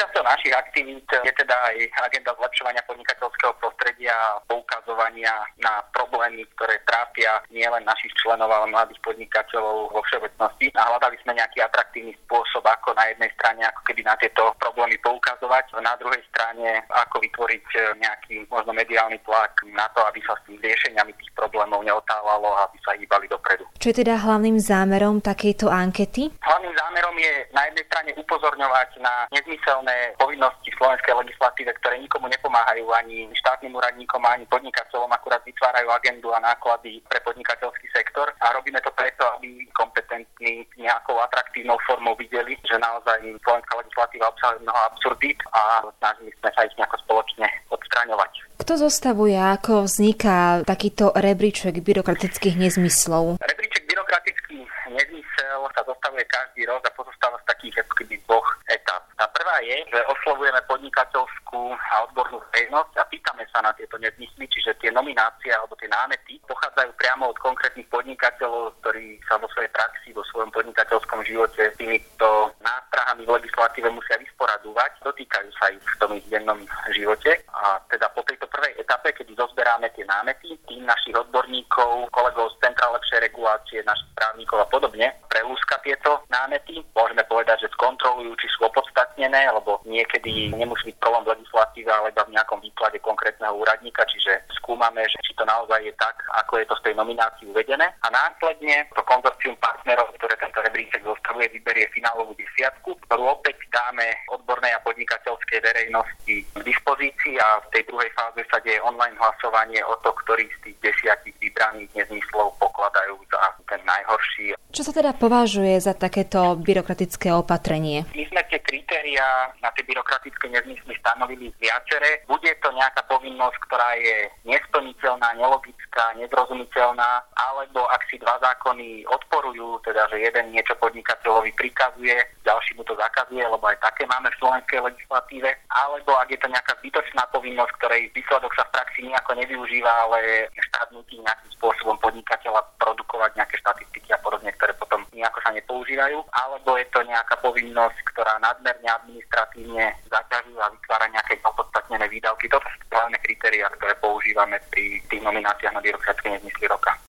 Súčasťou našich aktivít je teda aj agenda zlepšovania podnikateľského prostredia a poukazovania na problémy, ktoré trápia nielen našich členov, ale mladých podnikateľov vo všeobecnosti. A hľadali sme nejaký atraktívny spôsob, ako na jednej strane ako keby na tieto problémy poukazovať, na druhej strane ako vytvoriť nejaký možno mediálny tlak na to, aby sa s tým riešeniami tých problémov neotálalo a aby sa hýbali dopredu. Čo je teda hlavným zámerom takejto ankety? Hlavným zámerom je na jednej strane upozorňovať na nezmyselné povinnosti v slovenskej legislatíve, ktoré nikomu nepomáhajú ani štátnym úradníkom, ani podnikateľom, akurát vytvárajú agendu a náklady pre podnikateľský sektor. A robíme to preto, aby kompetentní nejakou atraktívnou formou videli, že naozaj slovenská legislatíva obsahuje mnoho absurdít a snažili sme sa ich nejako spoločne odstraňovať. Kto zostavuje a ako vzniká takýto rebríček byrokratických nezmyslov? Rebríček byrokratický nezmysel sa zostavuje každý rok a pozostáva z takých ako keby dvoch etap. Tá prvá je, že oslovujeme podnikateľskú a odbornú verejnosť a pýtame sa na tieto nezmysly, čiže tie nominácie alebo tie námety pochádzajú priamo od konkrétnych podnikateľov, ktorí sa vo svojej praxi, vo svojom podnikateľskom živote s týmito nástrahami v legislatíve musia vysporadúvať, dotýkajú sa ich v tom ich dennom živote. A teda po tejto prvej etape, kedy zozberáme tie námety, tým našich odborníkov, kolegov z Centra lepšej regulácie, našich právnikov a podobne, prelúska tieto námety. Môžeme povedať, že skontrolujú, či sú opodstatnené, lebo niekedy nemusí byť problém v legislatíve, ale iba v nejakom výklade konkrétneho úradníka, čiže skúmame, že či to naozaj je tak, ako je to z tej nominácii uvedené. A následne to konzorcium partnerov, ktoré tento rebríček zostavuje, vyberie finálovú desiatku, ktorú opäť dáme odbornej a podnikateľskej verejnosti k dispozícii a v tej druhej fáze sa deje online hlasovanie o to, ktorý z tých 10 vybraných nezmyslov pokladajú za ten najhorší. Čo sa teda považuje za takéto byrokratické opatrenie? My sme tie kritériá na tie byrokratické nezmysly stanovili viaceré. Bude to nejaká povinnosť, ktorá je nesplniteľná, nelogická, nezrozumiteľná, alebo ak si dva zákony odporujú, teda že jeden niečo podnikateľovi prikazuje, ďalší mu to zakazuje, lebo aj také máme v slovenskej legislatíve, alebo ak je to nejaká zbytočná povinnosť, ktorej výsledok sa v praxi nejako nevyužíva, ale štát nutí nejakým spôsobom podnikateľa produkovať nejaké štatistiky a podobne, ktoré potom nejako sa nepoužívajú, alebo je to nejaká povinnosť, ktorá nadmerne administratívne zaťažuje a vytvára nejaké opodstatnené výdavky. Toto sú hlavné kritériá, ktoré používame pri tých nomináciách na byrokratické nezmysly roka.